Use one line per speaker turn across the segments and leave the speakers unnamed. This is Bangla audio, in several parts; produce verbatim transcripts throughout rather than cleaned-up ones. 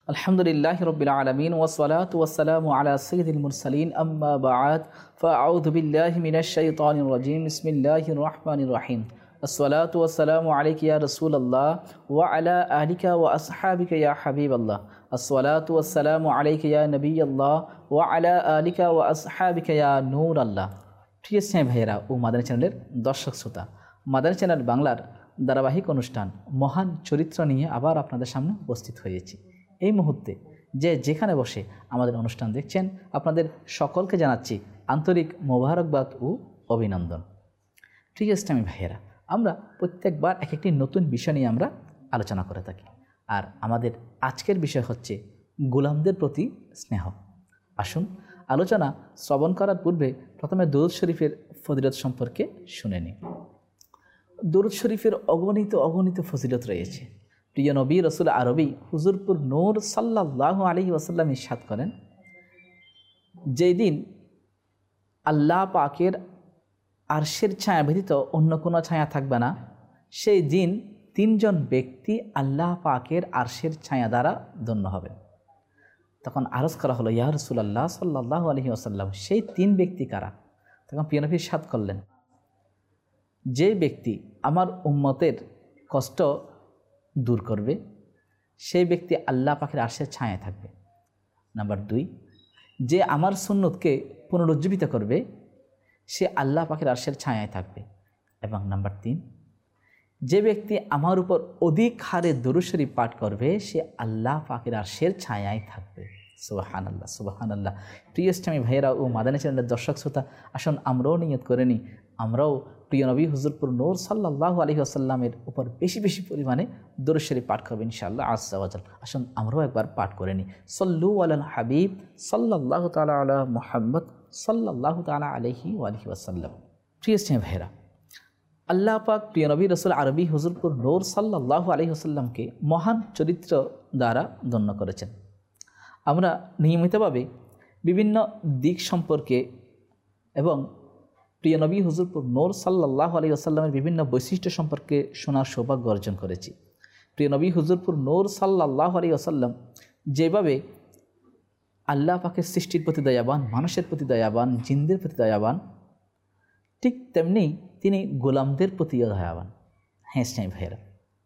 আলহামদুলিল্লাহি রাব্বিল আলামিন ওয়াসসালাতু ওয়াসসালামু আলা সাইয়্যিদিল মুরসালিন আম্মা বা'দ ফাআউযু বিল্লাহি মিনাশ শাইতানির রাজীম বিসমিল্লাহির রাহমানির রহিম আসসালাতু ওয়াসসালামু আলাইকা ইয়া রাসূলুল্লাহ ওয়া আলা আলিকা ওয়া আসহাবিকা ইয়া হাবিবাল্লাহ আসসালাতু ওয়াসসালামু আলাইকা ইয়া নবিয়াল্লাহ ওয়া আলা আলিকা ওয়া আসহাবিকা ইয়া নূরাল্লাহ। প্রিয় স্নেহ ভাইয়েরা ও মাদানী চ্যানেলের দর্শক শ্রোতা, মাদানী চ্যানেল বাংলার ধারাবাহিক অনুষ্ঠান মহান চরিত্র নিয়ে আবার আপনাদের সামনে উপস্থিত হয়েছি। এই মুহূর্তে যে যেখানে বসে আমাদের অনুষ্ঠান দেখছেন, আপনাদের সকলকে জানাচ্ছি আন্তরিক মোবারকবাদ ও অভিনন্দন। প্রিয় ইসলামী ভাইয়েরা, আমরা প্রত্যেকবার এক একটি নতুন বিষয় নিয়ে আমরা আলোচনা করে থাকি, আর আমাদের আজকের বিষয় হচ্ছে গোলামদের প্রতি স্নেহ। আসুন আলোচনা শ্রবণ করার পূর্বে প্রথমে দরুদ শরীফের ফজিলত সম্পর্কে শুনে নিই। দরুদ শরীফের অগণিত অগণিত ফজিলত রয়েছে। প্রিয় নবী রসুল আরবি হুজুরপুর নূর সাল্লাল্লাহু আলাইহি ওয়াসাল্লাম ইরশাদ করেন, যেই দিন আল্লাহ পাকের আরশের ছায়া ব্যতীত অন্য কোনো ছায়া থাকবে না, সেই দিন তিনজন ব্যক্তি আল্লাহ পাকের আরশের ছায়া দ্বারা ধন্য হবে। তখন আরজ করা হলো, ইয়া রাসূলুল্লাহ সাল্লাল্লাহু আলাইহি ওয়াসাল্লাম, সেই তিন ব্যক্তি কারা? তখন প্রিয় নবী ইরশাদ করলেন, যে ব্যক্তি আমার উম্মতের কষ্ট দূর করবে সেই ব্যক্তি আল্লাহ পাকের আরশের ছায়ায় থাকবে। নাম্বার দুই, যে আমার সুন্নতকে পুনরুজ্জীবিত করবে সে আল্লাহ পাকের আরশের ছায়ায় থাকবে। এবং নাম্বার তিন, যে ব্যক্তি আমার উপর অধিক হারে দরুদ শরীফ পাঠ করবে সে আল্লাহ পাকের আরশের ছায়ায় থাকবে। সুবহানাল্লাহ, সুবহানাল্লাহ। প্রিয় ইসলামী ভাইয়েরা ও মাদানী চ্যানেলের দর্শক শ্রোতা, আসুন আমরাও নিয়ত করে নিই, আমরাও প্রিয় নবী হুজুরপুর নূর সাল্লাল্লাহু আলাইহি ওয়াসাল্লামের উপর বেশি বেশি পরিমাণে দরুদ শরীফ পাঠ করব ইনশাআল্লাহ আযজা ওয়া জাল। আসুন আমরাও একবার পাঠ করে নিই। সাল্লু আলাল হাবিব সাল্লাল্লাহু তাআলা আলা মুহাম্মদ সাল্লাল্লাহু তাআলা আলাইহি ওয়া আলিহি ওয়াসাল্লাম। প্রিয় ইসলামী ভাইয়েরা, আল্লাহ পাক প্রিয় নবী রসুল আরবি হুজুরপুর নূর সাল্লাল্লাহু আলাইহি ওয়াসাল্লামকে মহান চরিত্র দ্বারা ধন্য করেছেন। আমরা নিয়মিতভাবে বিভিন্ন দিক সম্পর্কে এবং প্রিয় নবী হুজুরপুর নূর সাল্লাল্লাহু আলাইহি ওয়াসাল্লামের বিভিন্ন বৈশিষ্ট্য সম্পর্কে শোনার সৌভাগ্য অর্জন করেছি। প্রিয় নবী হুজুরপুর নূর সাল্লাল্লাহু আলাইহি ওয়াসাল্লাম যেভাবে আল্লাহ পাকের সৃষ্টির প্রতি দয়াবান, মানুষের প্রতি দয়াবান, জিনদের প্রতি দয়াবান, ঠিক তেমনি তিনি গোলামদের প্রতিও দয়াবান। হ্যাঁ স্নেহ ভাইয়েরা,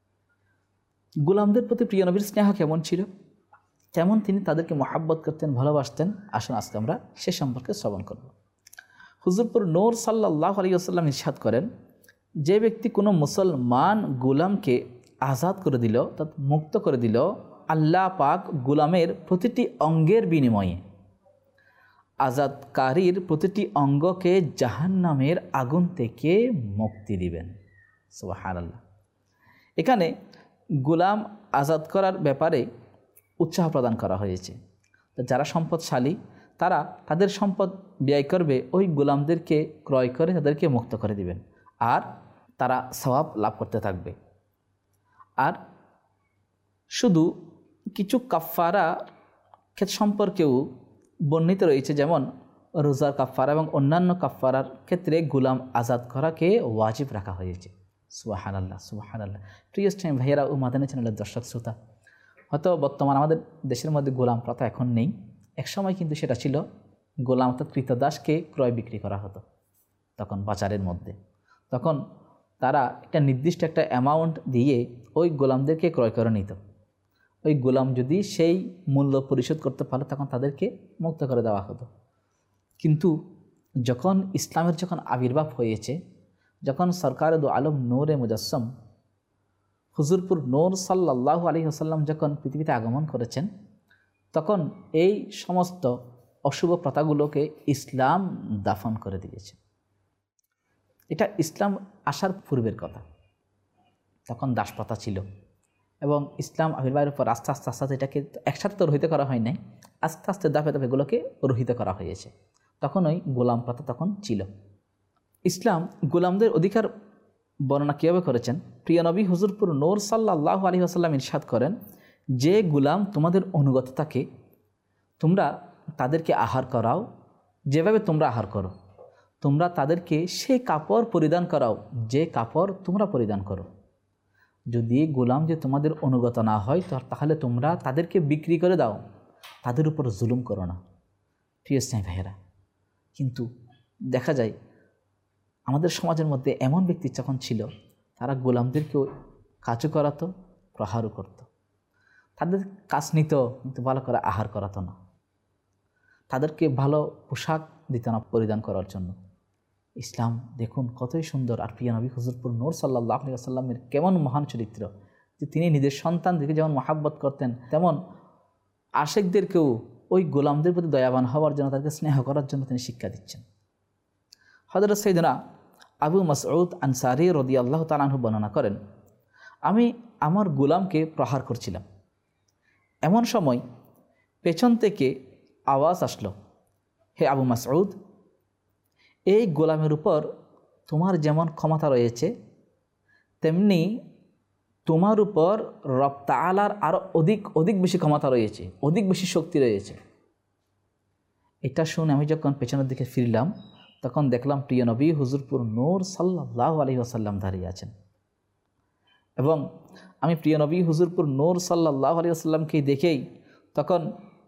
গোলামদের প্রতি প্রিয় নবীর স্নেহ কেমন ছিল, কেমন তিনি তাদেরকে মহাব্বত করতেন, ভালোবাসতেন, আসুন আজকে আমরা সে সম্পর্কে শ্রবণ করব। হুজুরপুর নূর সাল্লাল্লাহু আলাইহি ওয়াসাল্লাম ইরশাদ করেন, যে ব্যক্তি কোনো মুসলমান গোলামকে আজাদ করে দিল, অর্থাৎ মুক্ত করে দিল, আল্লাহ পাক গোলামের প্রতিটি অঙ্গের বিনিময়ে আজাদকারীর প্রতিটি অঙ্গকে জাহান্নামের আগুন থেকে মুক্তি দিবেন। সুবহানাল্লাহ। এখানে গোলাম আজাদ করার ব্যাপারে উৎসাহ প্রদান করা হয়েছে। যারা সম্পদশালী তারা তাদের সম্পদ ব্যয় করবে ওই গোলামদেরকে ক্রয় করে তাদেরকে মুক্ত করে দিবেন, আর তারা সওয়াব লাভ করতে থাকবে। আর শুধু কিছু কাফারা ক্ষেত্র সম্পর্কেও বর্ণিত রয়েছে, যেমন রোজার কাফারা এবং অন্যান্য কাফারার ক্ষেত্রে গোলাম আজাদ করাকে ওয়াজিব রাখা হয়েছে। সুবহানাল্লাহ, সুবহানাল্লাহ। প্রিয় স্নেহ ভাইয়েরা ও মাদানী চ্যানেলের দর্শক শ্রোতা, হয়তো বর্তমান আমাদের দেশের মধ্যে গোলাম প্রথা এখন নেই, একসময় কিন্তু সেটা ছিল। গোলাম অর্থাৎ কৃতদাসকে ক্রয় বিক্রি করা হতো তখন বাজারের মধ্যে। তখন তারা একটা নির্দিষ্ট একটা অ্যামাউন্ট দিয়ে ওই গোলামদেরকে ক্রয় করে নিত। ওই গোলাম যদি সেই মূল্য পরিশোধ করতে পারে তখন তাদেরকে মুক্ত করে দেওয়া হতো। কিন্তু যখন ইসলামের যখন আবির্ভাব হয়েছে, যখন সরকার দু আলম নূরে মুজাসসম হুজুরপুর নূর সাল্লাল্লাহু আলাইহি ওয়াসাল্লাম যখন পৃথিবীতে আগমন করেছেন, তখন এই সমস্ত অশুভ প্রথাগুলোকে ইসলাম দাফন করে দিয়েছে। এটা ইসলাম আসার পূর্বের কথা। তখন দাস প্রথা ছিল এবং ইসলাম আবির্ভাবের পর আস্তে আস্তে আস্তে এটাকে একসাথে তো রহিত করা হয় নাই, আস্তে আস্তে দাপে দাপে এগুলোকে রহিত করা হয়েছে। তখন ওই গোলাম প্রথা তখন ছিল। ইসলাম গোলামদের অধিকার বর্ণনা কীভাবে করেছেন, প্রিয় নবী হুজুরপুর নূর সাল্লাল্লাহু আলাইহি ওয়াসাল্লাম ইরশাদ করেন, যে গোলাম তোমাদের অনুগত থাকে তোমরা তাদেরকে আহার করাও যেভাবে তোমরা আহার করো, তোমরা তাদেরকে সেই কাপড় পরিধান করাও যে কাপড় তোমরা পরিধান করো, যদি গোলাম যে তোমাদের অনুগত না হয় তাহলে তোমরা তাদেরকে বিক্রি করে দাও, তাদের উপর জুলুম করো না। প্রিয় স্নেহ ভাইয়েরা, কিন্তু দেখা যায় আমাদের সমাজের মধ্যে এমন ব্যক্তি যখন ছিল, তারা গোলামদেরকেও কাজও করাতো, প্রহারও করত। তাদের কাজ নিত, কিন্তু ভালো করে আহার করাতো না। তাদেরকে ভালো পোশাক দিত না পরিধান করার জন্য। ইসলাম দেখুন কতই সুন্দর। আর প্রিয় নবী হুজুরপুর নূর সাল্লাল্লাহু আলাইহি ওয়াসাল্লামের কেমন মহান চরিত্র, যে তিনি নিজের সন্তানদেরকে যেমন মহাব্বত করতেন, তেমন আশেকদেরকেও ওই গোলামদের প্রতি দয়াবান হওয়ার জন্য, তাদেরকে স্নেহ করার জন্য তিনি শিক্ষা দিচ্ছেন। হযরত সাইয়েদনা আবু মাসউদ আনসারী রাদিয়াল্লাহু তাআলা আনহু বর্ণনা করেন, আমি আমার গোলামকে প্রহার করছিলাম, এমন সময় পেছন থেকে আওয়াজ আসলো, হে আবু মাসউদ, এই গোলামের উপর তোমার যেমন ক্ষমতা রয়েছে, তেমনি তোমার উপর রব তাআলার আরও অধিক অধিক বেশি ক্ষমতা রয়েছে, অধিক বেশি শক্তি রয়েছে। এটা শুনে আমি যখন পেছনের দিকে ফিরলাম, তখন দেখলাম প্রিয় নবী হুজুরপুর নূর সাল্লাল্লাহু আলাইহি ওয়াসাল্লাম দাঁড়িয়ে আছেন। এবং আমি প্রিয় নবী হুজুরপুর নূর সাল্লাল্লাহু আলাইহি ওয়াসাল্লামকে দেখেই তখন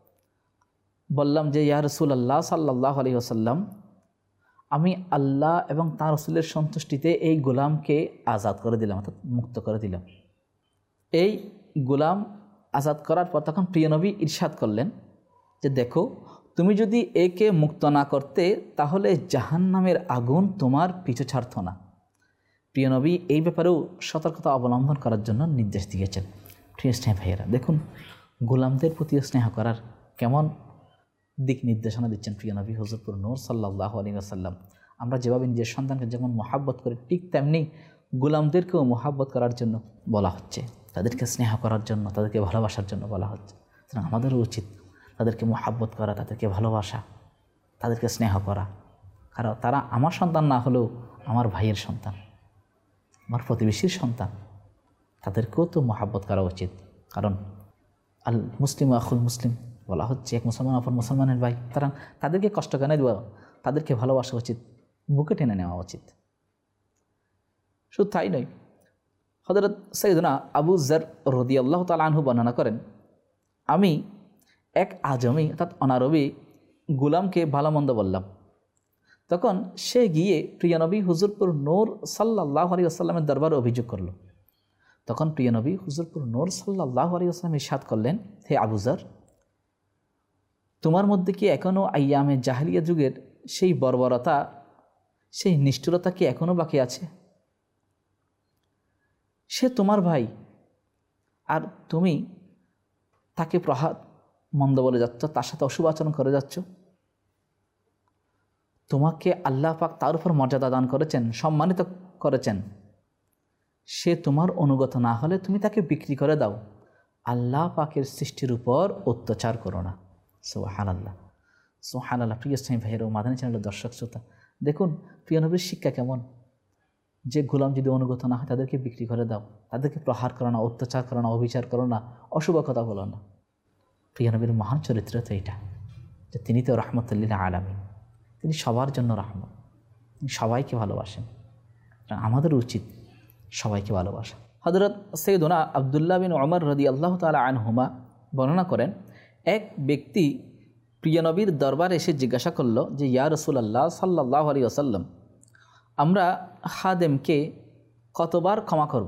বললাম যে, ইয়া রাসূলুল্লাহ সাল্লাল্লাহু আলাইহি ওয়াসাল্লাম, আমি আল্লাহ এবং তাঁর রাসূলের সন্তুষ্টিতে এই গোলামকে আজাদ করে দিলাম, অর্থাৎ মুক্ত করে দিলাম। এই গোলাম আজাদ করার পর তখন প্রিয় নবী ইরশাদ করলেন যে, দেখো, তুমি যদি একে মুক্ত না করতে তাহলে জাহান্নামের আগুন তোমার পিছু ছাড়ত না। প্রিয় নবী এই ব্যাপারেও সতর্কতা অবলম্বন করার জন্য নির্দেশ দিয়েছেন। প্রিয় স্নেহ ভাইয়েরা, দেখুন গোলামদের প্রতি স্নেহ করার কেমন দিক নির্দেশনা দিচ্ছেন প্রিয় নবী হুজুরপুর নূর সাল্লাল্লাহু আলাইহি ওয়াসাল্লাম। আমরা যেভাবে নিজের সন্তানকে যেমন মহাব্বত করি, ঠিক তেমনি গোলামদেরকেও মহাব্বত করার জন্য বলা হচ্ছে, তাদেরকে স্নেহ করার জন্য, তাদেরকে ভালোবাসার জন্য বলা হচ্ছে। সুতরাং আমাদেরও উচিত তাদেরকে মহাব্বত করা, তাদেরকে ভালোবাসা, তাদেরকে স্নেহ করা। কারণ তারা আমার সন্তান না হলেও আমার ভাইয়ের সন্তান, আমার প্রতিবেশীর সন্তান, তাদেরকেও তো মহাব্বত করা উচিত। কারণ আল মুসলিম আখুল মুসলিম বলা হচ্ছে, এক মুসলমান অপর মুসলমানের ভাই। তারা তাদেরকে কষ্ট কেন দেওয়া, তাদেরকে ভালোবাসা উচিত, বুকে টেনে নেওয়া উচিত। শুধু তাই নয়, হযরত সাইয়েদনা আবু যর রাদিয়াল্লাহু তাআলা আনহু বর্ণনা করেন, আমি এক আজমি অর্থাৎ অনারবি গোলামকে ভালো মন্দ বললাম, তখন সে গিয়ে প্রিয় নবী হুজুরপুর নূর সাল্লাল্লাহু আলাইহি ওয়াসাল্লামের দরবারে অভিযোগ করল। তখন প্রিয় নবী হুজুরপুর নূর সাল্লাল্লাহু আলাইহি ওয়াসাল্লাম ইরশাদ করলেন, হে আবু যর, তোমার মধ্যে কি এখনও আইয়ামে জাহেলিয়া যুগের সেই বর্বরতা, সেই নিষ্ঠুরতা কি এখনও বাকি আছে? সে তোমার ভাই, আর তুমি তাকে প্রহার মন্দ বলে যাচ্ছ, তার সাথে অশুভ আচরণ করে যাচ্ছ। তোমাকে আল্লাহ পাক তার উপর মর্যাদা দান করেছেন, সম্মানিত করেছেন। সে তোমার অনুগত না হলে তুমি তাকে বিক্রি করে দাও। আল্লাহ পাকের সৃষ্টির উপর অত্যাচার করো না। সুবহানাল্লাহ, সুবহানাল্লাহ। প্রিয় স্নেহ ভাইয়েরা ও মাদানী চ্যানেলের দর্শক শ্রোতা, দেখুন প্রিয় নবীর শিক্ষা কেমন, যে গোলাম যদি অনুগত না হয় তাদেরকে বিক্রি করে দাও, তাদেরকে প্রহার করো না, অত্যাচার করো না, অবিচার করো না, অশুভ কথা বলো না। প্রিয় নবীর মহান চরিত্র তো এটা, যে তিনি তো রাহমাতুল আলামিন, তিনি সবার জন্য রাহমত, তিনি সবাইকে ভালোবাসেন। আমাদের উচিত সবাইকে ভালোবাসা। হযরত সাইয়েদনা আব্দুল্লাহ বিন উমর রাদিয়াল্লাহু তাআলা আনহুমা বর্ণনা করেন, এক ব্যক্তি প্রিয় নবীর দরবারে এসে জিজ্ঞাসা করল যে, ইয়া রাসূলুল্লাহ সাল্লাল্লাহু আলাইহি ওয়াসাল্লাম, আমরা খাদেমকে কতবার ক্ষমা করব?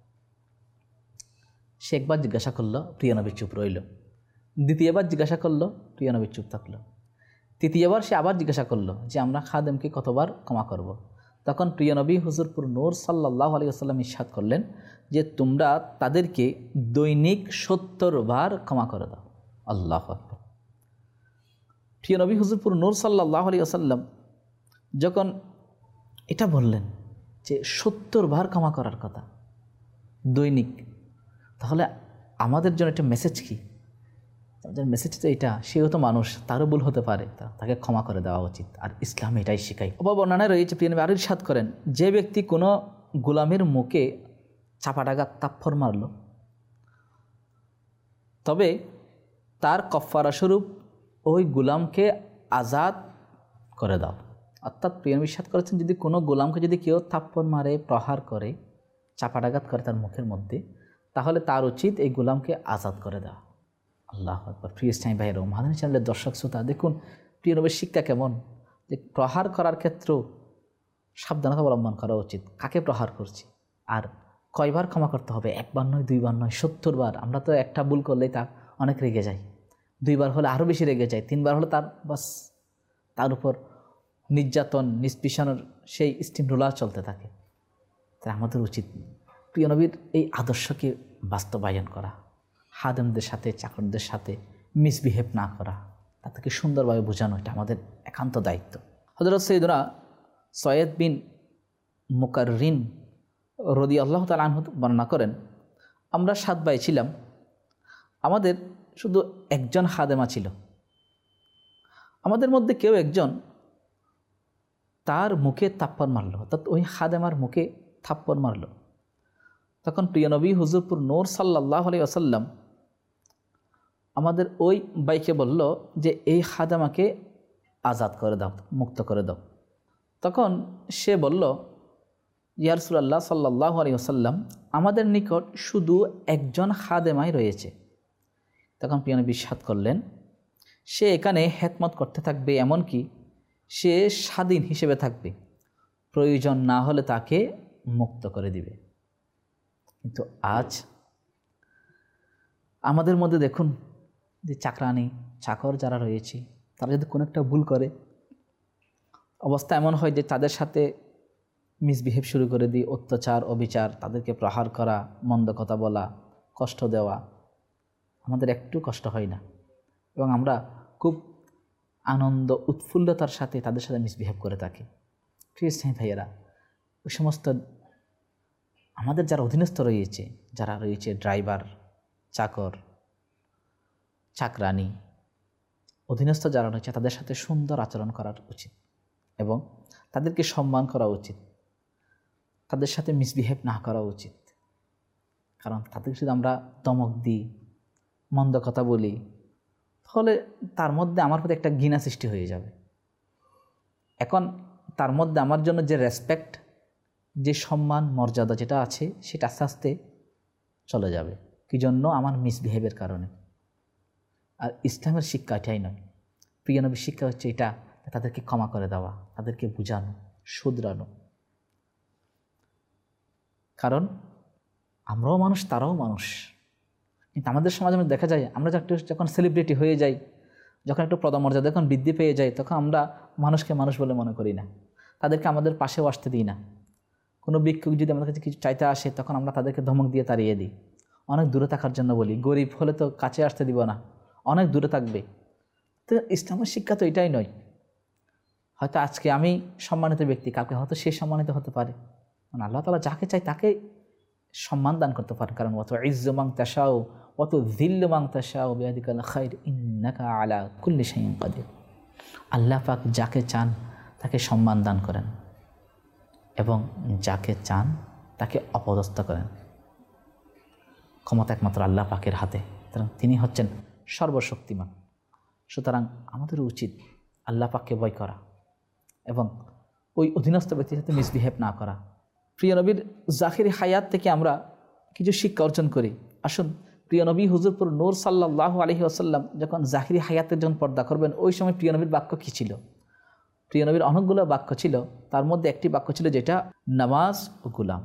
সে একবার জিজ্ঞাসা করলো, প্রিয় নবী চুপ রইল। দ্বিতীয়বার জিজ্ঞাসা করলো, প্রিয় নবী চুপ থাকলো। তৃতীয়বার সে আবার জিজ্ঞাসা করলো যে, আমরা খাদেমকে কতবার ক্ষমা করব? তখন প্রিয় নবী হুজুরপুর নূর সাল্লাল্লাহু আলাইহি ওয়াসাল্লাম ইরশাদ করলেন যে, তোমরা তাদেরকে দৈনিক সত্তর বার ক্ষমা করে দাও। আল্লাহু আকবার। প্রিয় নবী হুজুরপুর নূর সাল্লাল্লাহু আলাইহি ওয়াসাল্লাম যখন এটা বললেন যে সত্তর বার ক্ষমা করার কথা দৈনিক, তাহলে আমাদের জন্য একটা মেসেজ কি? আমাদের মেসেজ তো এটা, সেও তো মানুষ, তারও ভুল হতে পারে, তাকে ক্ষমা করে দেওয়া উচিত। আর ইসলাম এটাই শেখায়। অবর্ণনায় রয়েছে, প্রিয় নবী আরও ইরশাদ করেন, যে ব্যক্তি কোনো গোলামের মুখে চাপাডাগা তাপ্পর মারল, তবে তার কফারা স্বরূপ ওই গোলামকে আজাদ করে দাও। অর্থাৎ প্রিয় নবী ইরশাদ করেছেন, যদি কোনো গোলামকে যদি কেউ থাপ্পড় মারে, প্রহার করে, চাপাটাঘাত করে তার মুখের মধ্যে, তাহলে তার উচিত এই গোলামকে আজাদ করে দেওয়া। আল্লাহ আকবার। প্রিয় ইসলামী ভাইয়েরা, মাদানী চ্যানেলের দর্শক শ্রোতা, দেখুন প্রিয় নবীর শিক্ষা কেমন, যে প্রহার করার ক্ষেত্রেও সাবধানতা অবলম্বন করা উচিত। কাকে প্রহার করছি আর কয়বার ক্ষমা করতে হবে? একবার নয়, দুইবার নয়, সত্তর বার। আমরা তো একটা ভুল করলেই তা অনেক রেগে যাই, দুইবার হলে আরও বেশি রেগে যায়, তিনবার হলে তার বাস তার উপর নির্যাতন নিষ্পিষণের সেই স্টিম রোলার চলতে থাকে। তাই আমাদের উচিত প্রিয় নবীর এই আদর্শকে বাস্তবায়ন করা, হাদেমদের সাথে চাকরদের সাথে মিসবিহেভ না করা, তাদেরকে সুন্দরভাবে বোঝানো, এটা আমাদের একান্ত দায়িত্ব। হযরত সাইয়্যিদুনা সৈয়দ বিন মুকাররিন রাদিয়াল্লাহু তাআলা আনহু বর্ণনা করেন, আমরা সাত ভাই ছিলাম, আমাদের শুধু একজন খাদেমা ছিল। আমাদের মধ্যে কেউ একজন তার মুখে থাপ্পড় মারল, অর্থাৎ ওই খাদেমার মুখে থাপ্পড় মারল। তখন প্রিয় নবী হুজুরপুর নূর সাল্লাল্লাহু আলাইহি ওয়াসাল্লাম আমাদের ওই ভাইকে বলল যে এই খাদেমাকে আজাদ করে দাও, মুক্ত করে দাও। তখন সে বলল, ইয়া রাসূলুল্লাহ সাল্লাল্লাহু আলাইহি ওয়াসাল্লাম, আমাদের নিকট শুধু একজন খাদেমাই রয়েছে। তখন প্রিয় নবী ইরশাদ করলেন, সে এখানে খেদমত করতে থাকবে, এমনকি সে স্বাধীন হিসেবে থাকবে, প্রয়োজন না হলে তাকে মুক্ত করে দিবে। কিন্তু আজ আমাদের মধ্যে দেখুন যে চাকরানি চাকর যারা রয়েছে, তারা যদি কোনো একটা ভুল করে, অবস্থা এমন হয় যে তাদের সাথে মিসবিহেভ শুরু করে দিই, অত্যাচার অবিচার, তাদেরকে প্রহার করা, মন্দ কথা বলা, কষ্ট দেওয়া। আমাদের একটু কষ্ট হয় না, এবং আমরা খুব আনন্দ উৎফুল্লতার সাথে তাদের সাথে মিসবিহেভ করে থাকি। প্রিয় স্নেহী ভাইয়েরা, ওই সমস্ত আমাদের যারা অধীনস্থ রয়েছে, যারা রয়েছে ড্রাইভার, চাকর, চাকরানি, অধীনস্থ যারা রয়েছে, তাদের সাথে সুন্দর আচরণ করা উচিত এবং তাদেরকে সম্মান করা উচিত, তাদের সাথে মিসবিহেভ না করা উচিত। কারণ তাদেরকে যদি আমরা ধমক দিই, মন্দ কথা বলি, তাহলে তার মধ্যে আমার প্রতি একটা ঘৃণা সৃষ্টি হয়ে যাবে। এখন তার মধ্যে আমার জন্য যে রেসপেক্ট, যে সম্মান মর্যাদা যেটা আছে, সেটা আস্তে আস্তে চলে যাবে। কি জন্য? আমার মিসবিহেভের কারণে। আর ইসলামের শিক্ষা এটাই নয়। প্রিয় নবীর শিক্ষা হচ্ছে এটা, তাদেরকে ক্ষমা করে দেওয়া, তাদেরকে বুঝানো, শুধরানো। কারণ আমরাও মানুষ, তারাও মানুষ। কিন্তু আমাদের সমাজে দেখা যায়, আমরা যখন সেলিব্রিটি হয়ে যাই, যখন একটু পদমর্যাদা যখন বৃদ্ধি পেয়ে যায়, তখন আমরা মানুষকে মানুষ বলে মনে করি না, তাদেরকে আমাদের পাশেও আসতে দিই না। কোনো ভিক্ষুক যদি আমাদের কাছে কিছু চাইতে আসে, তখন আমরা তাদেরকে ধমক দিয়ে তাড়িয়ে দিই, অনেক দূরে থাকার জন্য বলি। গরিব হলে তো কাছে আসতে দিব না, অনেক দূরে থাকবে। তো ইসলামের শিক্ষা তো এটাই নয়। হয়তো আজকে আমি সম্মানিত ব্যক্তি, কালকে হয়তো সে সম্মানিত হতে পারে। মানে আল্লাহ তাআলা যাকে চাই তাকে সম্মান দান করতে পারেন। কারণ অত ইজ্জু মান তাশাউ অত যিল্লু মান তাশাউ বিয়াদিকাল খায়র ইন্নাকা আলা কুল্লি শাইইন কাদির। আল্লাহ পাক যাকে চান তাকে সম্মান দান করেন এবং যাকে চান তাকে অপদস্থ করেন। ক্ষমতা একমাত্র আল্লাহ পাকের হাতে, সুতরাং তিনি হচ্ছেন সর্বশক্তিমান। সুতরাং আমাদের উচিত আল্লাহ পাককে ভয় করা এবং ওই অধীনস্থ ব্যক্তির সাথে মিসবিহেভ না করা। প্রিয় নবীর জাহিরি হায়াত থেকে আমরা কিছু শিক্ষা অর্জন করি। আসুন, প্রিয় নবী হুজুরপুর নূর সাল্লাল্লাহু আলাইহি ওয়াসাল্লাম যখন জাহিরি হায়াতের যখন পর্দা করবেন, ওই সময় প্রিয় নবীর বাক্য কী ছিল? প্রিয় নবীর অনেকগুলো বাক্য ছিল, তার মধ্যে একটি বাক্য ছিল যেটা নামাজ ও গোলাম।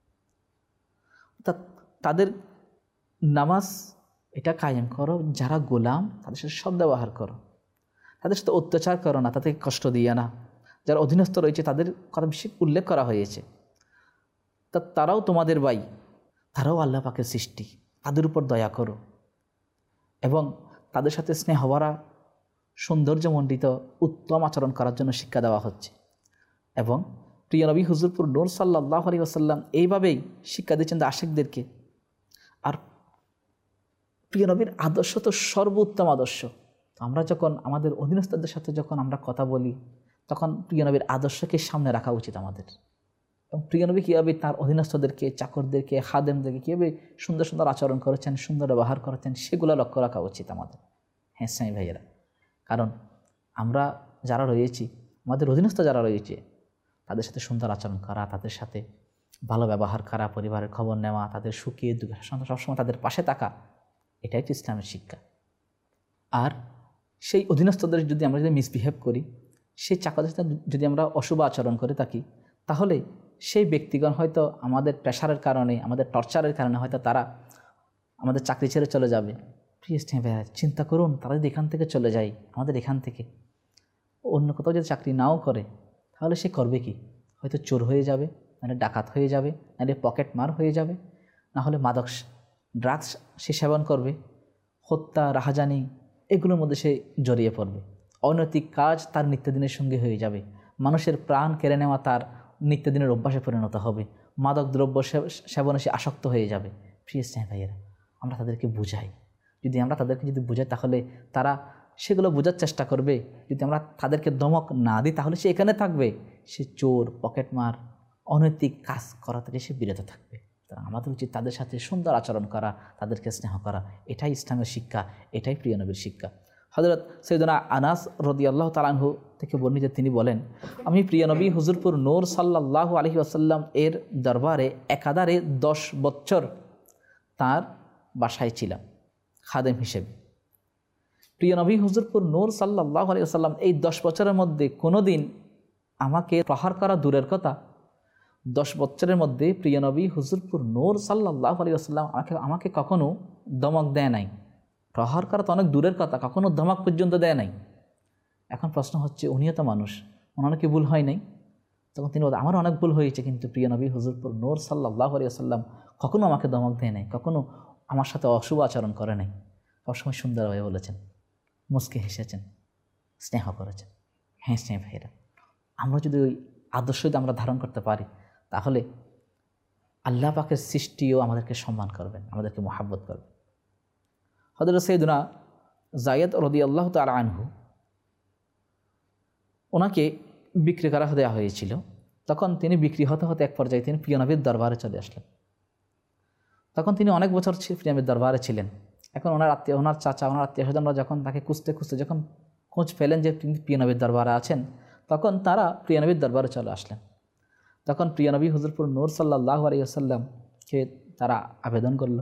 অর্থাৎ তাদের নামাজ এটা কায়েম করো, যারা গোলাম তাদের সাথে সদ্ব্যবহার করো, তাদের সাথে অত্যাচার করো না, তাদেরকে কষ্ট দিয়ে না। যারা অধীনস্থ রয়েছে তাদের কথা বেশি উল্লেখ করা হয়েছে। তা তারাও তোমাদের ভাই, তারাও আল্লাহ পাকের সৃষ্টি, তাদের উপর দয়া করো এবং তাদের সাথে স্নেহ ভরা সৌন্দর্যমণ্ডিত উত্তম আচরণ করার জন্য শিক্ষা দেওয়া হচ্ছে। এবং প্রিয় নবী হুজুরপুর নূর সাল্লাল্লাহু আলাইহি ওয়াসাল্লাম এইভাবেই শিক্ষা দিচ্ছেন আশিকদেরকে। আর প্রিয় নবীর আদর্শ তো সর্বোত্তম আদর্শ। আমরা যখন আমাদের অধীনস্থদের সাথে যখন আমরা কথা বলি, তখন প্রিয় নবীর আদর্শকে সামনে রাখা উচিত আমাদের। এবং প্রিয় নবী কীভাবে তার অধীনস্থদেরকে, চাকরদেরকে, খাদেমদেরকে কীভাবে সুন্দর সুন্দর আচরণ করেছেন, সুন্দর ব্যবহার করেছেন, সেগুলো লক্ষ্য রাখা উচিত আমাদের। হ্যাঁ সাই ভাইয়েরা, কারণ আমরা যারা রয়েছি, আমাদের অধীনস্থ যারা রয়েছে, তাদের সাথে সুন্দর আচরণ করা, তাদের সাথে ভালো ব্যবহার করা, পরিবারের খবর নেওয়া, তাদের সুখে দুঃখে সবসময় তাদের পাশে থাকা, এটাই তো ইসলামের শিক্ষা। আর সেই অধীনস্থদের যদি আমরা যদি মিসবিহেভ করি, সেই চাকরির সাথে যদি আমরা অশুভ আচরণ করে থাকি, তাহলে সেই ব্যক্তিগণ হয়তো আমাদের প্রেশারের কারণে, আমাদের টর্চারের কারণে হয়তো তারা আমাদের চাকরি ছেড়ে চলে যাবে। প্লিজ ভাইয়া চিন্তা করুন, তারা যদি এখান থেকে চলে যায়, আমাদের এখান থেকে অন্য কোথাও যদি চাকরি নাও করে, তাহলে সে করবে কি? হয়তো চোর হয়ে যাবে, নাহলে ডাকাত হয়ে যাবে, নাহলে পকেট মার হয়ে যাবে, না হলে মাদক ড্রাগস সে সেবন করবে, হত্যা, রাহাজানি, এগুলোর মধ্যে সে জড়িয়ে পড়বে। অনৈতিক কাজ তার নিত্যদিনের সঙ্গে হয়ে যাবে। মানুষের প্রাণ কেড়ে নেওয়া তার নিত্যদিনের অভ্যাসে পরিণত হবে। মাদক দ্রব্য সেবনে সে আসক্ত হয়ে যাবে। প্রিয় স্নেহ ভাইয়েরা, আমরা তাদেরকে বুঝাই। যদি আমরা তাদেরকে যদি বুঝাই, তাহলে তারা সেগুলো বোঝার চেষ্টা করবে। যদি আমরা তাদেরকে দমক না দিই, তাহলে সে এখানে থাকবে, সে চোর, পকেটমার, অনৈতিক কাজ করা থেকে সে বিরত থাকবে। আমাদের উচিত তাদের সাথে সুন্দর আচরণ করা, তাদেরকে স্নেহ করা। এটাই ইসলামের শিক্ষা, এটাই প্রিয় নবীর শিক্ষা। হযরত সৈয়দনা আনাস রাদিয়াল্লাহু তাআলা আনহু থেকে বর্ণিত, তিনি বলেন, আমি প্রিয় নবী হুজুরপুর নূর সাল্লাল্লাহু আলাইহি ওয়াসাল্লাম এর দরবারে একাধারে দশ বছর তার বাসায় ছিলাম খাদেম হিসেবে। প্রিয় নবী হুজুরপুর নূর সাল্লাল্লাহু আলাইহি ওয়াসাল্লাম এই দশ বছরের মধ্যে কোনো দিন আমাকে প্রহার করা দূরের কথা, দশ বছরের মধ্যে প্রিয় নবী হুজুরপুর নূর সাল্লাল্লাহু আলাইহি ওয়াসাল্লাম আমাকে আমাকে কখনো ধমক দেয় নাই। প্রহার করা তো অনেক দূরের কথা, কখনো ধমক পর্যন্ত দেয় নাই। এখন প্রশ্ন হচ্ছে, উনিও তো মানুষ, ওনার কি ভুল হয় নাই? তখন তিনি বলেন, আমার অনেক ভুল হয়েছে, কিন্তু প্রিয় নবী হুজুরপুর নূর সাল্লাল্লাহু আলাইহি ওয়াসাল্লাম কখনো আমাকে ধমক দেয় নাই, কখনো আমার সাথে অশুভ আচরণ করে নাই। সবসময় সুন্দরভাবে বলেছেন, মুস্কে হেসেছেন, স্নেহ করেছেন। হ্যাঁ স্নেহ ভাইরা, আমরা যদি ওই আদর্শ যদি আমরা ধারণ করতে পারি, তাহলে আল্লাহ পাকের সৃষ্টিও আমাদেরকে সম্মান করবেন, আমাদেরকে মহাব্বত করবেন। হযরত সাইয়্যিদুনা যায়েদ রাদিয়াল্লাহু তাআলা আনহু, ওনাকে বিক্রি করা দেওয়া হয়েছিল। তখন তিনি বিক্রি হতে হতে এক পর্যায়ে তিনি প্রিয় নবীর দরবারে চলে আসলেন। তখন তিনি অনেক বছর প্রিয় নবীর দরবারে ছিলেন। এখন ওনার আত্মীয়, ওনার চাচা, ওনার আত্মীয় স্বজনরা যখন তাকে খুঁজতে খুঁজতে যখন খোঁজ পেলেন যে তিনি প্রিয় নবীর দরবারে আছেন, তখন তারা প্রিয় নবীর দরবারে চলে আসলেন। তখন প্রিয় নবী হুজুরপুর নূর সাল্লাল্লাহু আলাইহি ওয়াসাল্লামকে তারা আবেদন করল।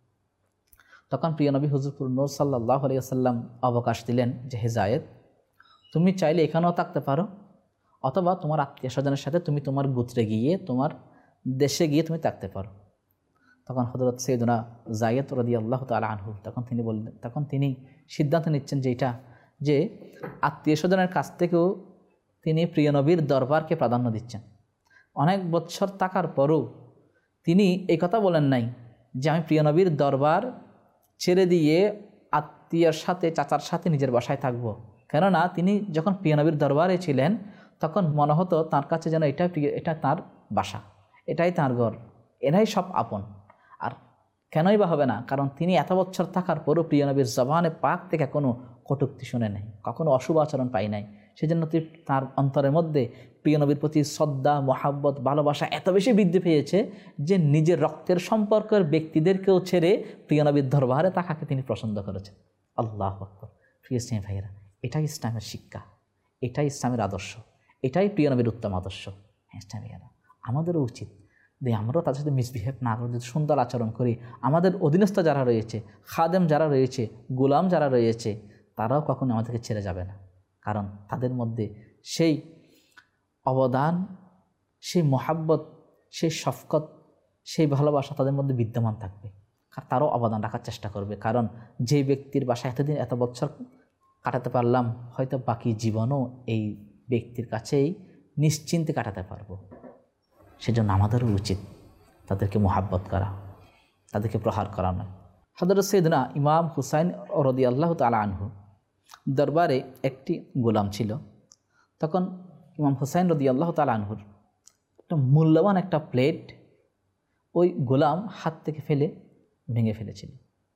তখন প্রিয় নবী হুজুরপুর নূর সাল্লাল্লাহু আলাইহি ওয়াসাল্লাম অবকাশ দিলেন যে, হে যায়েদ, তুমি চাইলে এখানেও থাকতে পারো, অথবা তোমার আত্মীয় স্বজনের সাথে তুমি তোমার গোত্রে গিয়ে, তোমার দেশে গিয়ে তুমি থাকতে পারো। তখন হযরত সাইয়্যিদুনা যায়েদ রাদিয়াল্লাহু তাআলা আনহু তখন তিনি বললেন, তখন তিনি সিদ্ধান্ত নিচ্ছেন যে এটা যে আত্মীয় স্বজনের কাছ থেকেও তিনি প্রিয় নবীর দরবারকে প্রাধান্য দিচ্ছেন। অনেক বছর থাকার পরও তিনি এই কথা বলেন নাই যে আমি প্রিয় নবীর দরবার ছেড়ে দিয়ে আত্মীয়র সাথে, চাচার সাথে নিজের বাসায় থাকবো। কেননা তিনি যখন প্রিয় নবীর দরবারে ছিলেন, তখন মনে হতো তার কাছে যেন এটা প্রিয়, এটা তার বাসা, এটাই তার ঘর, এরাই সব আপন। আর কেনই বা হবে না? কারণ তিনি এত বছর থাকার পরও প্রিয় নবীর জবানে পাক থেকে কোনো কটূক্তি শুনে নাই, কখনো অশুভ আচরণ পাই নাই। সেজন্য তার অন্তরের মধ্যে প্রিয় নবীর প্রতি শ্রদ্ধা, মহাব্বত, ভালোবাসা এত বেশি বৃদ্ধি পেয়েছে যে নিজের রক্তের সম্পর্কের ব্যক্তিদেরকেও ছেড়ে প্রিয় নবীর দরবারে তাকাকে তিনি পছন্দ করেছেন। আল্লাহু আকবার। প্রিয় স্নেহ ভাইয়েরা, এটাই ইসলামের শিক্ষা, এটাই ইসলামের আদর্শ, এটাই প্রিয় নবীর উত্তম আদর্শ। হ্যাঁ স্নেহ ভাইয়েরা, আমাদেরও উচিত যে আমরাও তাদের সাথে মিসবিহেভ না করে যদি সুন্দর আচরণ করি, আমাদের অধীনস্থ যারা রয়েছে, খাদেম যারা রয়েছে, গোলাম যারা রয়েছে, তারাও কখনো আমাদেরকে ছেড়ে যাবে না। কারণ তাদের মধ্যে সেই অবদান, সেই মহাব্বত, সেই শফকত, সেই ভালোবাসা তাদের মধ্যে বিদ্যমান থাকবে। তারাও অবদান রাখার চেষ্টা করবে। কারণ যে ব্যক্তির বাসায় এতদিন এত বছর কাটাতে পারলাম, হয়তো বাকি জীবনও এই ব্যক্তির কাছেই নিশ্চিন্তে কাটাতে পারবো। সেজন্য আমাদেরও উচিত তাদেরকে মহাব্বত করা, তাদেরকে প্রহার করা নয়। হযরত সাইয়্যিদুনা ইমাম হুসাইন রাদিয়াল্লাহু তাআলা আনহু দরবারে একটি গোলাম ছিল। তখন ইমাম হুসাইন রাদিয়াল্লাহু তাআলা আনহুর একটা মূল্যবান একটা প্লেট ওই গোলাম হাত থেকে ফেলে ভেঙে ফেলেছিল।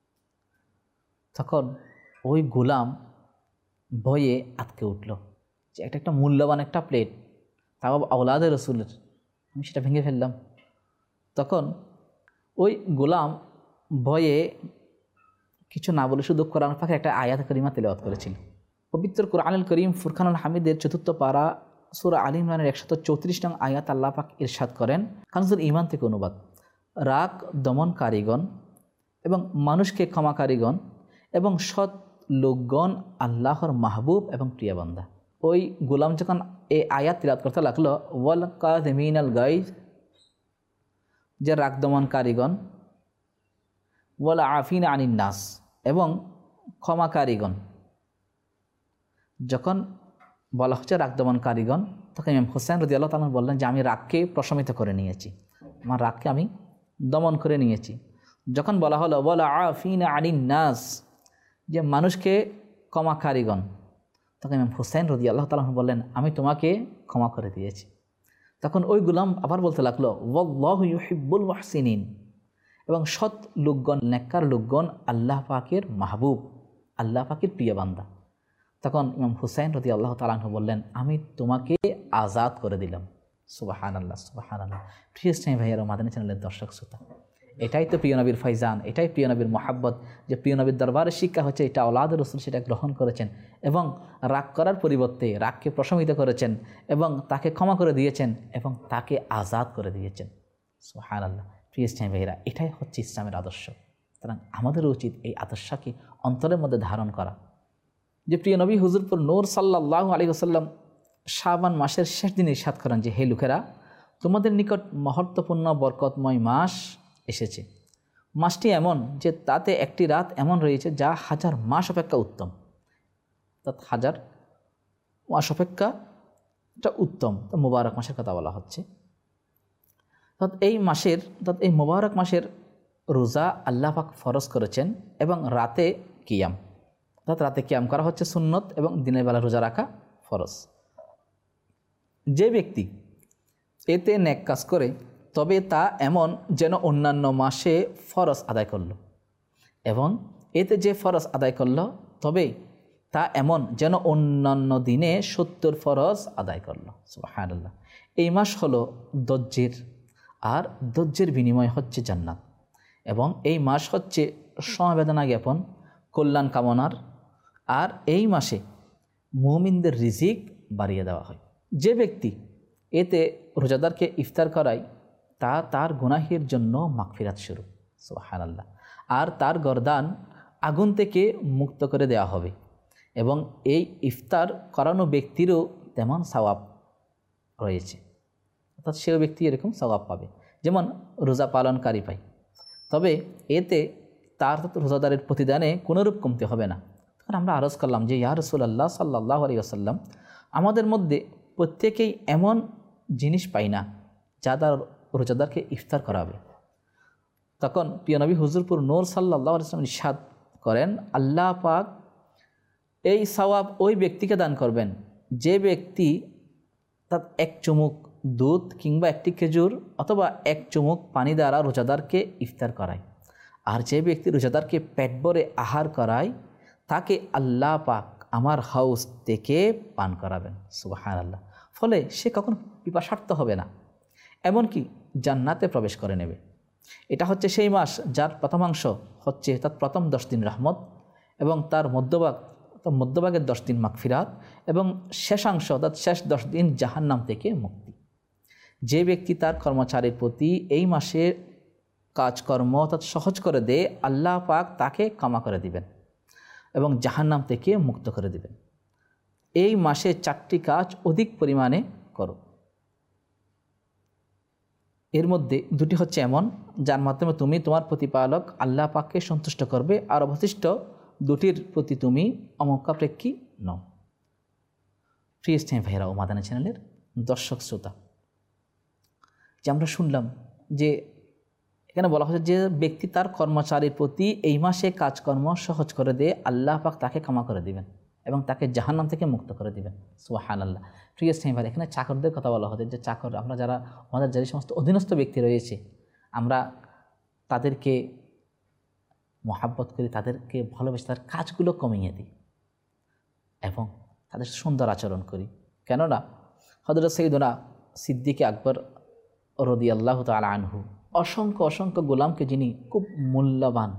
তখন ওই গোলাম ভয়ে আটকে উঠল যে একটা একটা মূল্যবান একটা প্লেট, তাও আওলাদে রসুলের, আমি সেটা ভেঙে ফেললাম। তখন ওই গোলাম ভয়ে কিছু না বলে শুধু কোরআন পাকে একটা আয়াত কারিমা তেলাওয়াত করেছিল। পবিত্র কোরআনুল করিম ফুরকানুল হামিদের চতুর্থ পারা সূরা আলী ইমরানের একশত চৌত্রিশ নং আয়াত আল্লাহ পাক ইরশাদ করেন, কানজুল ঈমান থেকে অনুবাদ, রাগ দমনকারীগণ এবং মানুষকে ক্ষমাকারীগণ এবং সৎ লোকগণ আল্লাহর মাহবুব এবং প্রিয় বান্দা। ওই গোলাম যখন এই আয়াত তিলাওয়াত করতে লাগলো, ওয়াল কাযিমিনাল গায়জ, যে রাগ দমনকারীগণ, ওয়াল আফিনা আনিন নাস, এবং ক্ষমাকারীগণ, যখন বলা হচ্ছে রাগ দমনকারীগণ, তখন ইমাম হুসাইন রাদিয়াল্লাহু তাআলা বললেন যে আমি রাগকে প্রশমিত করে নিয়েছি, আমার রাগকে আমি দমন করে নিয়েছি। যখন বলা হলো ওয়াল আফিনা আনিন নাস, যে মানুষকে ক্ষমাকারীগণ, তখন ইমাম হুসাইন রাদিয়াল্লাহু তাআলা বললেন আমি তোমাকে ক্ষমা করে দিয়েছি। তখন ওই গোলাম আবার বলতে লাগলো ওয়াল্লাহু ইউহিব্বুল মুহসিনিন, এবং সৎ লোকগণ, নেককার লোকগণ আল্লাহ পাকের মাহবুব, আল্লাহ পাকের প্রিয় বান্দা। তখন ইমাম হুসাইন রাদিয়াল্লাহু তাআলা বললেন আমি তোমাকে আজাদ করে দিলাম। সুবহানাল্লাহ, সুবহানাল্লাহ। প্রিয় স্নেহ ভাইয়েরা, মাদানী চ্যানেলের দর্শক শ্রোতা, এটাই তো প্রিয় নবীর ফাইজান, এটাই প্রিয় নবীর মহাব্বত, যে প্রিয় নবীর দরবারের শিক্ষা হচ্ছে এটা আওলাদ রাসূল সেটা গ্রহণ করেছেন এবং রাগ করার পরিবর্তে রাগকে প্রশমিত করেছেন এবং তাকে ক্ষমা করে দিয়েছেন এবং তাকে আজাদ করে দিয়েছেন। সুবহানাল্লাহ। প্রিয় স্নেহ ভাইয়েরা, এটাই হচ্ছে ইসলামের আদর্শ। সুতরাং আমাদের উচিত এই আদর্শকে অন্তরের মধ্যে ধারণ করা। যে প্রিয় নবী হুজুরপুর নূর সাল্লাল্লাহু আলাইহি ওয়াসাল্লাম শাবান মাসের শেষ দিনে ইরশাদ করেন যে হে লোকেরা, তোমাদের নিকট মহত্বপূর্ণ বরকতময় মাস এসেছে। মাসটি এমন যে তাতে একটি রাত এমন রয়েছে যা হাজার মাস অপেক্ষা উত্তম, অর্থাৎ হাজার মাস অপেক্ষা এটা উত্তম। তো মুবারক মাসের কথা বলা হচ্ছে। অর্থাৎ এই মাসের অর্থাৎ এই মুবারক মাসের রোজা আল্লাহ পাক ফরজ করেছেন এবং রাতে কিয়াম, অর্থাৎ রাতে কিয়াম করা হচ্ছে সুন্নত এবং দিনের বেলা রোজা রাখা ফরজ। যে ব্যক্তি এতে নেক কাজ করে তবে তা এমন যেন অন্যান্য মাসে ফরজ আদায় করল, এবং এতে যে ফরজ আদায় করল তবে তা এমন যেন অন্যান্য দিনে সত্তর ফরজ আদায় করল। সুবহানাল্লাহ। এই মাস হলো ধৈর্যের, আর ধৈর্যের বিনিময় হচ্ছে জান্নাত, এবং এই মাস হচ্ছে সমবেদনা জ্ঞাপন, কল্যাণ কামনার, আর এই মাসে মুমিনদের রিজিক বাড়িয়ে দেওয়া হয়। যে ব্যক্তি এতে রোজাদারকে ইফতার করায় তা তার গুনাহের জন্য মাগফিরাত স্বরূপ। সুবহানাল্লাহ। আর তার গর্দান আগুন থেকে মুক্ত করে দেওয়া হবে, এবং এই ইফতার করানো ব্যক্তিরও তেমন সওয়াব রয়েছে, অর্থাৎ সেও ব্যক্তি এরকম সওয়াব পাবে যেমন রোজা পালনকারী পায়। তবে এতে তার রোজাদারের প্রতিদানে কোনোরূপ কমতে হবে না। তখন আমরা আরজ করলাম যে ইয়া রাসূলুল্লাহ সাল্লাল্লাহু আলাইহি ওয়াসাল্লাম, আমাদের মধ্যে প্রত্যেকেই এমন জিনিস পাই না যা তার রোজাদারকে ইফতার করাবে। তখন প্রিয় নবী হুজুরপুর নূর সাল্লাল্লাহু আলাইহি ওয়াসাল্লাম ইরশাদ করেন, আল্লাহ পাক এই সওয়াব ওই ব্যক্তিকে দান করবেন যে ব্যক্তি তার এক চুমুক দুধ কিংবা একটি খেজুর অথবা এক চুমুক পানি দ্বারা রোজাদারকে ইফতার করায়, আর যে ব্যক্তি রোজাদারকে পেট ভরে আহার করায় তাকে আল্লাহ পাক আমার হাউস থেকে পান করাবেন। সুবহানাল্লাহ। ফলে সে কখনো পিপাসার্ত হবে না, এমনকি জান্নাতে প্রবেশ করে নেবে। এটা হচ্ছে সেই মাস যার প্রথমাংশ হচ্ছে তার প্রথম দশ দিন রহমত, এবং তার মধ্যভাগ মধ্যভাগের দশ দিন মাগফিরাত, এবং শেষাংশ অর্থাৎ শেষ দশ দিন জাহান্নাম থেকে মুক্তি। যে ব্যক্তি তার কর্মচারীর প্রতি এই মাসে কাজকর্ম অর্থাৎ সহজ করে দেয়, আল্লাহ পাক তাকে ক্ষমা করে দিবেন এবং জাহান্নাম থেকে মুক্ত করে দিবেন। এই মাসে চারটি কাজ অধিক পরিমাণে করো। এর মধ্যে দুটি হচ্ছে এমন যার মাধ্যমে তুমি তোমার প্রতিপালক আল্লাহ পাককে সন্তুষ্ট করবে, আর অবশিষ্ট দুটির প্রতি তুমি অমুখাপেক্ষী নও। প্রিয় স্নেহ ভাইরা ও মাদানী চ্যানেলের দর্শক শ্রোতা, যে আমরা শুনলাম যে এখানে বলা হচ্ছে যে ব্যক্তি তার কর্মচারীর প্রতি এই মাসে কাজকর্ম সহজ করে দিয়ে আল্লাহ পাক তাকে ক্ষমা করে দিবেন এবং তাকে জাহান্নাম থেকে মুক্ত করে দিবেন। সুবহানাল্লাহ। প্রিয় স্নেহ ভাই, এখানে চাকরদের কথা বলা হচ্ছে যে চাকর আমরা যারা আমাদের যে সমস্ত অধীনস্থ ব্যক্তি রয়েছে আমরা তাদেরকে মহাব্বত করি, তাদেরকে ভালোবেসে তাদের কাজগুলো কমিয়ে দিই এবং তাদের সুন্দর আচরণ করি। কেননা হযরত সাইয়্যিদুনা সিদ্দিক আকবর রাদিয়াল্লাহু তাআলা আনহু অসংখ্য অসংখ্য গোলামকে যিনি খুব মূল্যবান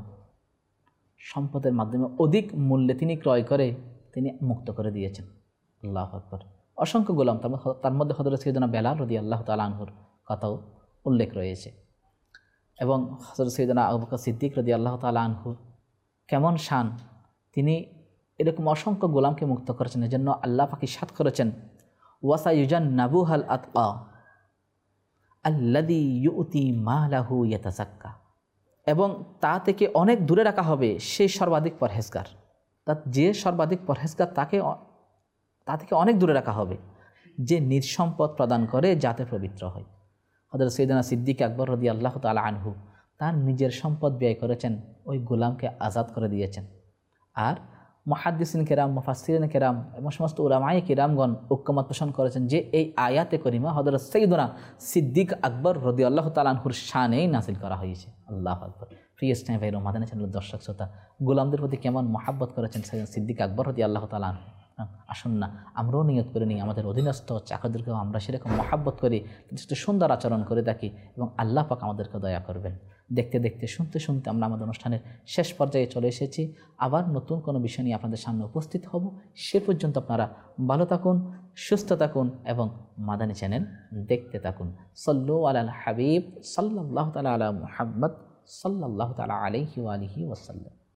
সম্পদের মাধ্যমে অধিক মূল্যে তিনি ক্রয় করে তিনি মুক্ত করে দিয়েছেন। আল্লাহু আকবার। অসংখ্য গোলাম, তার মধ্যে হযরত সাইয়েদনা বেলাল রাদিয়াল্লাহু তাআলা আনহুর কথাও উল্লেখ রয়েছে। এবং হযরত সাইয়েদনা আবু বকর সিদ্দিক রাদিয়াল্লাহু তাআলা আনহু কেমন শান, তিনি এরকম অসংখ্য গোলামকে মুক্ত করেছেন। এজন্য আল্লাহ পাক ইরশাদ করেছেন, ওয়াসায়ুজান্নাবুহাল আতকা আল্লাযী ইউতি মালাহু ইয়াতাযাক্কা, এবং তা থেকে অনেক দূরে রাখা হবে সেই সর্বাধিক পরহেজগার। তা যে সর্বাধিক পরহেজগার তাকে তা থেকে অনেক দূরে রাখা হবে যে নিঃসম্পদ প্রদান করে যাতে পবিত্র হয়। হযরত সাইয়েদনা সিদ্দিক আকবর রাদিয়াল্লাহু তাআলা আনহু তার নিজের সম্পদ ব্যয় করেছেন, ওই গোলামকে আজাদ করে দিয়েছেন। আর মুহাদ্দিসিন কেরাম, মুফাসসিরিন কেরাম এবং সমস্ত উলামায়ে কেরামগণ ঐক্যমত পোষণ করেছেন যে এই আয়াতে করিমা হযরত সাইয়েদনা সিদ্দিক আকবর রাদিয়াল্লাহু তাআলা আনহুর শানেই নাযিল করা হয়েছে। আল্লাহু আকবার। প্রিয় ইসলামী ভাই, মাদানী চ্যানেলের দর্শক শ্রোতা, গোলামদের প্রতি কেমন মহাব্বত করেছেন সাইয়েদনা সিদ্দিক আকবর রাদিয়াল্লাহু তাআলা আনহু। আসুন না আমরাও নিয়ত করে নিই, আমাদের অধীনস্থ চাকরদেরকেও আমরা সেরকম মহাব্বত করি, সুন্দর আচরণ করে থাকি, এবং আল্লাহ পাক আমাদেরকে দয়া করবেন। দেখতে দেখতে শুনতে শুনতে আমরা আমাদের অনুষ্ঠানের শেষ পর্যায়ে চলে এসেছি। আবার নতুন কোনো বিষয় নিয়ে আপনাদের সামনে উপস্থিত হব। সে পর্যন্ত আপনারা ভালো থাকুন, সুস্থ থাকুন এবং মাদানী চ্যানেল দেখতে থাকুন। সাল্লু আলাল হাবিব সাল্লাল্লাহু তাআলা আলা মুহাম্মদ সাল্লাল্লাহু তাআলা আলাইহি ওয়া আলিহি ওয়াসাল্লাম।